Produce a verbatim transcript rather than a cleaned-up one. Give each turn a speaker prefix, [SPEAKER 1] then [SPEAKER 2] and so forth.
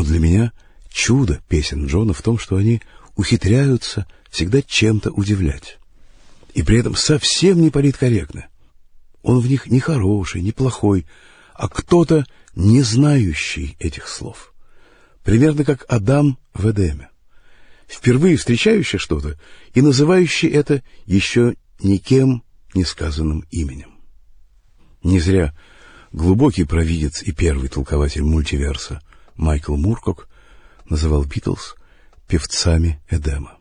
[SPEAKER 1] для меня чудо песен Джона в том, что они ухитряются всегда чем-то удивлять. И при этом совсем не политкорректно. Он в них не хороший, не плохой, а кто-то, не знающий этих слов. Примерно как Адам в Эдеме. Впервые встречающий что-то и называющий это еще никем не сказанным именем. Не зря глубокий провидец и первый толкователь мультиверса Майкл Муркок называл Битлз певцами Эдема.